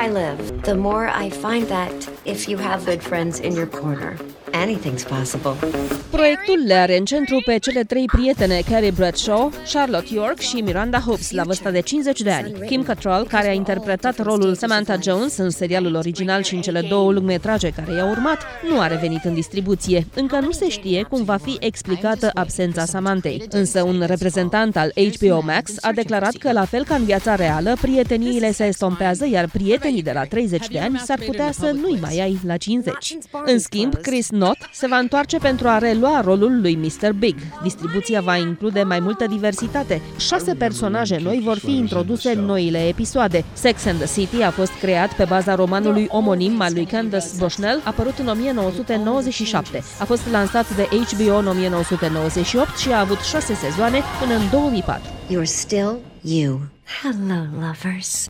I live, the more I find that if you have good friends in your corner, anything's possible. Proiectul le are în centru pe cele trei prietene, Carrie Bradshaw, Charlotte York și Miranda Hobbs, la vârsta de 50 de ani. Kim Cattrall, care a interpretat rolul Samantha Jones în serialul original și în cele două lungmetraje care i-au urmat, nu a revenit în distribuție. Încă nu se știe cum va fi explicată absența Samanthei. Însă un reprezentant al HBO Max a declarat că, la fel ca în viața reală, prieteniile se estompează, iar prietenii de la 30 de ani s-ar putea să nu-i mai ai la 50. În schimb, Chris Knott se va întoarce pentru a relua rolul lui Mr. Big. Distribuția va include mai multă diversitate. 6 personaje noi vor fi introduse în noile episoade. Sex and the City a fost creat pe baza romanului omonim al lui Candace Bushnell, apărut în 1997. A fost lansat de HBO în 1998 și a avut 6 sezoane până în 2004. You're still you. Hello, lovers.